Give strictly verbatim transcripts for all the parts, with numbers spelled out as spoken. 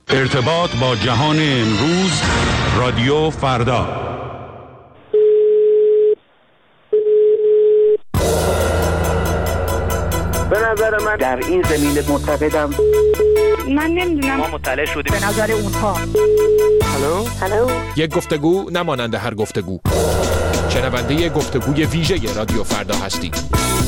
ارتباط با جهان امروز، رادیو فردا. به نظر من در این زمینه معتقدم من نمیدونم، ما مطلع شدیم به نظر اونها. هلو هلو یک گفتگو نمانند هر گفتگو. شنونده گفتگوی ویژه رادیو فردا هستید.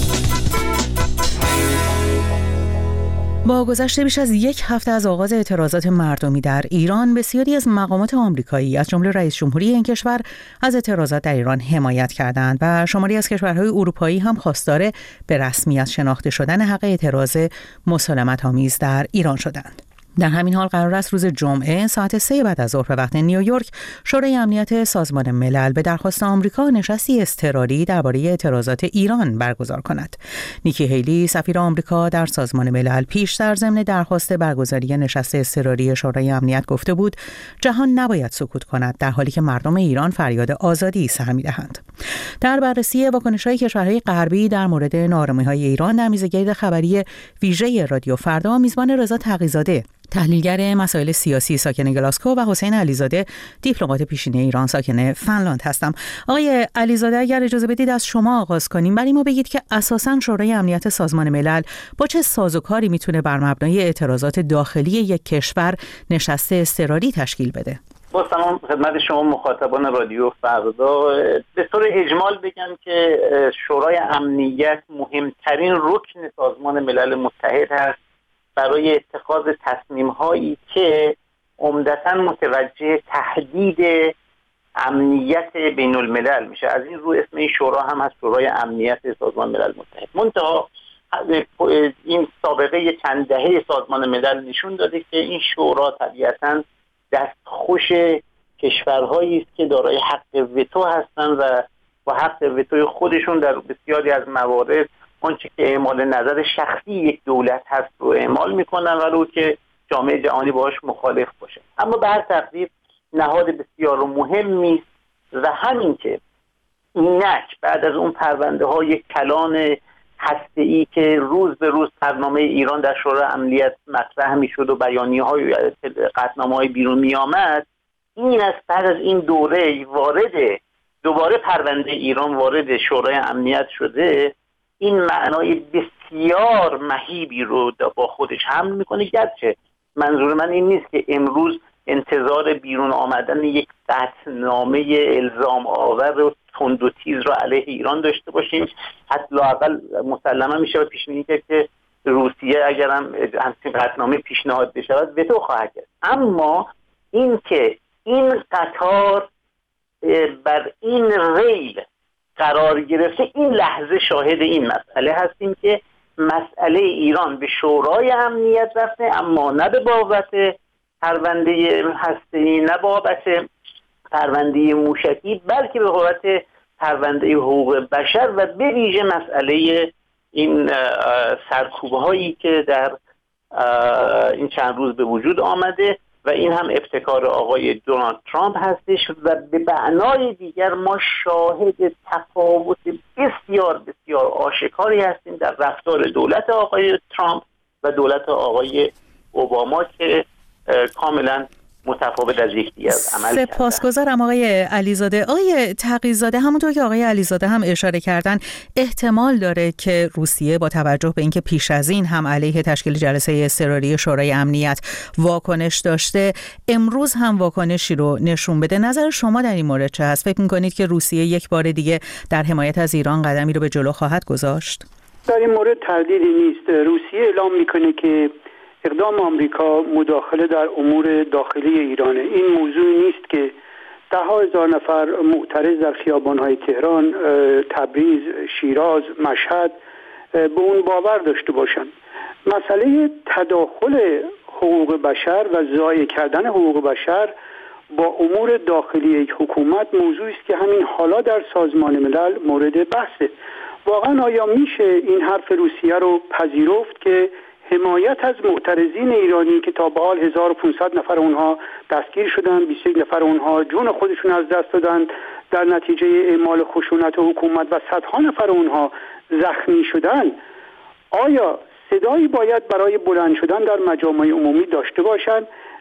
با گذشت بیش از یک هفته از آغاز اعتراضات مردمی در ایران، بسیاری از مقامات آمریکایی از جمله رئیس جمهوری این کشور از اعتراضات در ایران حمایت کردند و شماری از کشورهای اروپایی هم خواستار به رسمیت شناخته شدن حق اعتراض مسالمت‌آمیز در ایران شدند. در همین حال قرار است روز جمعه ساعت سه بعد از ظهر به وقت نیویورک شورای امنیت سازمان ملل به درخواست آمریکا نشستی اضطراری درباره اعتراضات ایران برگزار کند. نیکی هیلی سفیر آمریکا در سازمان ملل پیشتر ضمن درخواست برگزاری نشست اضطراری شورای امنیت گفته بود جهان نباید سکوت کند در حالی که مردم ایران فریاد آزادی سر می‌دهند. در بررسی واکنش‌های کشورهای غربی در مورد ناآرامی‌های ایران در میزگرد خبری ویژه رادیو فردا، میزبان رضا تقی‌زاده تحلیلگر مسائل سیاسی ساکن گلاسکو و حسین علیزاده دیپلمات پیشینی ایران ساکن فنلاند هستم. آقای علیزاده، اگر اجازه بدید از شما آغاز کنیم، برای ما بگید که اساساً شورای امنیت سازمان ملل با چه سازوکاری میتونه بر مبنای اعتراضات داخلی یک کشور نشست اضطراری تشکیل بده؟ با سلام خدمت شما مخاطبان رادیو فردا. به طور اجمال بگم که شورای امنیت مهمترین رکن سازمان ملل متحد هست برای اتخاذ تصمیم‌هایی که عمدتاً متوجه تهدید امنیت بین الملل میشه. از این رو اسم این شورا هم از شورای امنیت سازمان ملل متحد. منتها این سابقه چند دهه سازمان ملل نشون داده که این شورا طبیعتاً دستخوش کشورهایی است که دارای حق وتو هستند و با حق وتوی خودشون در بسیاری از موارد آنچه که اعمال نظر شخصی یک دولت هست رو اعمال میکنن ولو که جامعه جهانی باهاش مخالف باشه. اما به هر تقدیر نهاد بسیار مهمی است و همین که اینک بعد از اون پرونده های کلان هسته‌ای که روز به روز برنامه ایران در شورای امنیت مطرح میشد و بیانیه های قطعنامه های بیرون می آمد، این است بعد از این دوره وارد دوباره پرونده ایران وارد شورای امنیت شده، این معنای بسیار مهیبی رو با خودش حمل میکنه. گرچه منظور من این نیست که امروز انتظار بیرون آمدن یک قطعنامه الزام آور و تند و تیز رو علیه ایران داشته باشیم. حتی لااقل مسلما میشه پیش بینی کرد که روسیه اگر هم همچین قطعنامه پیشنهاد بشود وتو خواهد کرد. اما این که این قطار بر این ریل قرار گرفته، این لحظه شاهد این مسئله هستیم که مسئله ایران به شورای امنیت رفته، اما نه به بابت پرونده هسته‌ای، نه بابت پرونده موشکی، بلکه به بابت پرونده حقوق بشر و به ویژه مسئله این سرکوبه هایی که در این چند روز به وجود آمده و این هم ابتکار آقای دونالد ترامپ هستش و به معنای دیگر ما شاهد تفاوت بسیار بسیار آشکاری هستیم در رفتار دولت آقای ترامپ و دولت آقای اوباما که کاملا متفاوت از یکدیگر عمل کردن. سپاسگزارم آقای علیزاده. آقای تقی‌زاده، همونطور که آقای علیزاده هم اشاره کردن، احتمال داره که روسیه با توجه به اینکه پیش از این هم علیه تشکیل جلسه اضطراری شورای امنیت واکنش داشته، امروز هم واکنشی رو نشون بده. نظر شما در این مورد چه هست؟ فکر می‌کنید که روسیه یک بار دیگه در حمایت از ایران قدمی رو به جلو خواهد گذاشت؟ در این مورد تردیدی نیست. روسیه اعلام میکنه که اقدام آمریکا مداخله در امور داخلی ایرانه. این موضوع نیست که ده ها هزار نفر معترض در خیابان‌های تهران، تبریز، شیراز، مشهد به اون باور داشته باشند. مسئله تداخل حقوق بشر و ضایع کردن حقوق بشر با امور داخلی یک حکومت موضوعی است که همین حالا در سازمان ملل مورد بحثه. واقعا آیا میشه این حرف روسیه رو پذیرفت که حمایت از معترضین ایرانی که تا به حال هزار و پانصد نفر اونها دستگیر شدن، بیست و یک نفر اونها جون خودشون از دست دادن در نتیجه اعمال خشونت حکومت و صدها نفر اونها زخمی شدن، آیا صدایی باید برای بلند شدن در مجامع عمومی داشته باشند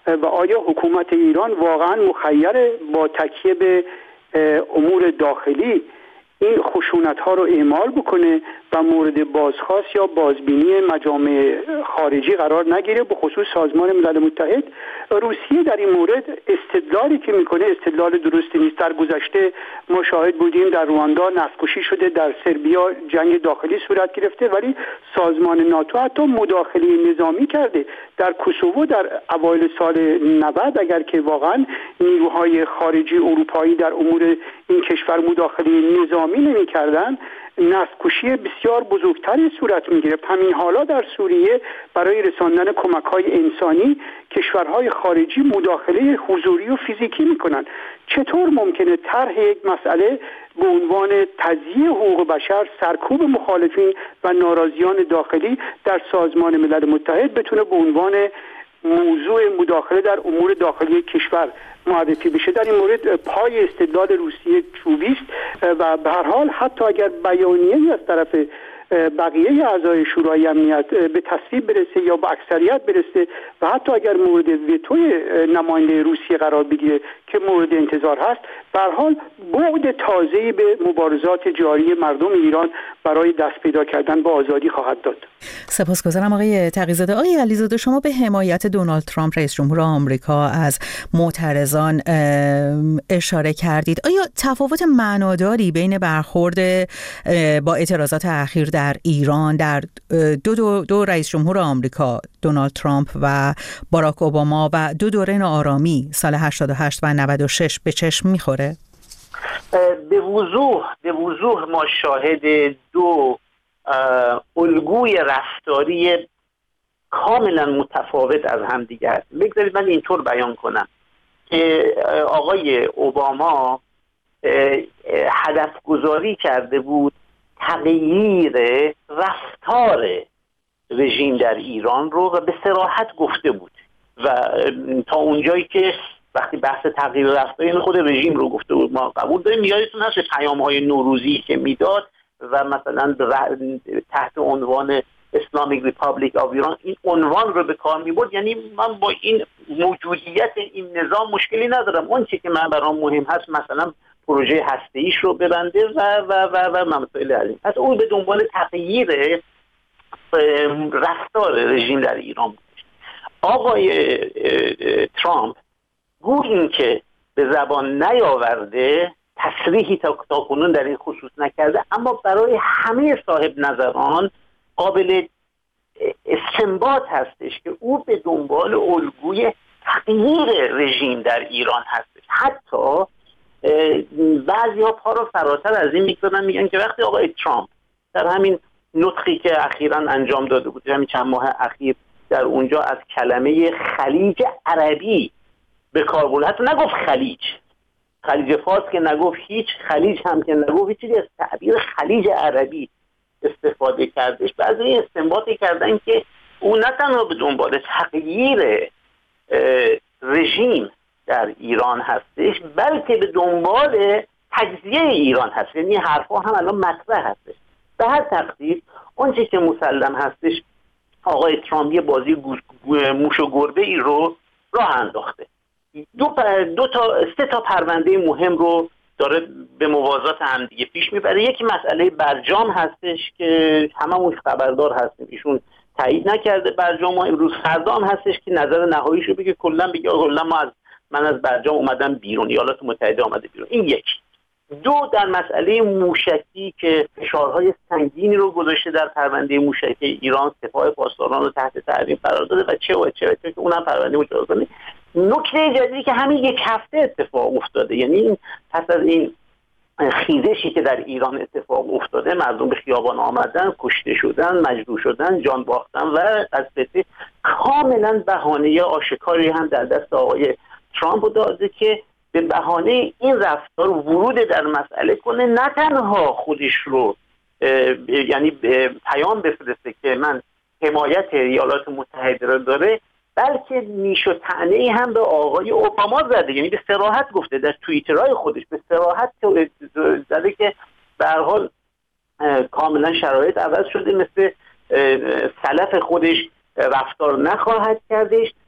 و آیا حکومت ایران واقعا مخیر با تکیه به امور داخلی این خشونت ها رو اعمال بکنه و مورد بازخواست یا بازبینی مجامع خارجی قرار نگیره، به خصوص سازمان ملل متحد. روسیه در این مورد استدلالی که میکنه استدلال درستی نیست. در گذشته ما شاهد بودیم در رواندا نسل‌کشی شده، در سربیا جنگ داخلی صورت گرفته، ولی سازمان ناتو حتی مداخله نظامی کرده. در کوسوو در اوایل سال نود اگر که واقعا نیروهای خارجی اروپایی در امور این کشور مداخله نظامی نمی‌کردند، نسل‌کشی بسیار بزرگتری صورت می‌گرفت. همین حالا در سوریه برای رساندن کمک‌های انسانی کشورهای خارجی مداخله حضوری و فیزیکی می‌کنند. چطور ممکنه طرح یک مسئله به عنوان تضییع حقوق بشر سرکوب مخالفین و ناراضیان داخلی در سازمان ملل متحد بتونه به عنوان موضوع مداخله در امور داخلی کشور معرفی بشه؟ در این مورد پای استدلال روسیه چوبی است و به هر حال حتی اگر بیانیه‌ای از طرف بقیه اعضای شورای امنیت به تصویب برسه یا به اکثریت برسه و حتی اگر مورد وتوی نماینده روسیه قرار بگیره که مورد انتظار هست، به هر حال بعد تازه‌ای به مبارزات جاری مردم ایران برای دست پیدا کردن با آزادی خواهد داد. سپاسگزارم آقای تقی‌زاده. آقای علیزاده، شما به حمایت دونالد ترامپ رئیس جمهور آمریکا از معترضان اشاره کردید. آیا تفاوت معناداری بین برخورد با اعتراضات اخیر در ایران در دو, دو, دو رئیس جمهور آمریکا، دونالد ترامپ و باراک اوباما، و دو دوره ناآرامی سال هشتاد و هشت و نود و شش به چشم میخوره؟ به وضوح به وضوح ما شاهد دو الگوی رفتاری کاملا متفاوت از هم دیگه هستیم. بگذارید من اینطور بیان کنم که آقای اوباما هدف گذاری کرده بود تغییر رفتار رژیم در ایران رو و به صراحت گفته بود و تا اونجایی که وقتی بحث تغییر رفتار این خود رژیم رو گفته بود ما قبول داریم. یادتون هست پیام‌های نوروزی که میداد و مثلا تحت عنوان اسلامیک ریپابلیک آف ایران این عنوان رو به کار می‌برد. یعنی من با این موجودیت این نظام مشکلی ندارم، اون چیزی که من برام مهم هست مثلا پروژه هسته‌ایش رو ببنده و و و و مسائل علی. پس اون به دنبال تغییر رفتار رژیم در ایران بود. آقای ترامپ گویا این که به زبان نیاورده، تصریحی تا کنون در این خصوص نکرده، اما برای همه صاحب نظران قابل استنباط هستش که او به دنبال الگوی تغییر رژیم در ایران هستش. حتی بعضی ها پا رو فراتر از این میگذارن، میگن که وقتی آقای ترامپ در همین نطقی که اخیراً انجام داده بود، همین چند ماه اخیر در اونجا از کلمه خلیج عربی به کار برد، حتی نگفت خلیج خلیج فارس که نگفت هیچ، خلیج هم که نگفت هیچ، از تعبیر خلیج عربی استفاده کردش. بعضی این استنباطی کردن که او نه تنها به دنبال تغییر رژیم در ایران هستش بلکه به دنبال تجزیه ایران هست. یعنی حرفا هم الان مطرح هستش. به هر تقدیر اون چیزی که مسلم هستش آقای ترامپ یه بازی موش و گربه ای رو راه انداخته. دو, دو تا سه تا پرونده مهم رو داره به موازات هم دیگه پیش میبره. یکی مسئله برجام هستش که هممون خبردار هستیم ایشون تایید نکرده برجام، و امروز فردا هم هستش که نظر نهاییشو بگه، کلا بگه کلا ما از من از برجام اومدم بیرون، ایالات متحده اومده بیرون. این یک. دو، در مسئله موشکی که فشارهای سنگینی رو گذاشته در پرونده موشکی ایران، سپاه پاسداران رو تحت تعقیب قرار داده و چه و چه و چه که اونم پرونده مجازات. نکته جدیدی که همین یک هفته اتفاق افتاده، یعنی پس از این خیزشی که در ایران اتفاق افتاده، مردم به خیابان آمدن، کشته شدن، مجروح شدن، جان باختن و از بته کاملا بهانه آشکاری هم در دست آقای ترامپ داده که به بهانه این رفتار ورود در مسئله کنه، نه تنها خودش رو یعنی پیام بفرسته که من حمایت ایالات متحده رو داره، بلکه نیش و طعنه‌ای هم به آقای اوباما زده. یعنی به صراحت گفته در توییترهای خودش، به صراحت زده که به هر حال کاملا شرایط عوض شده، مثل سلف خودش رفتار نخواهد کردش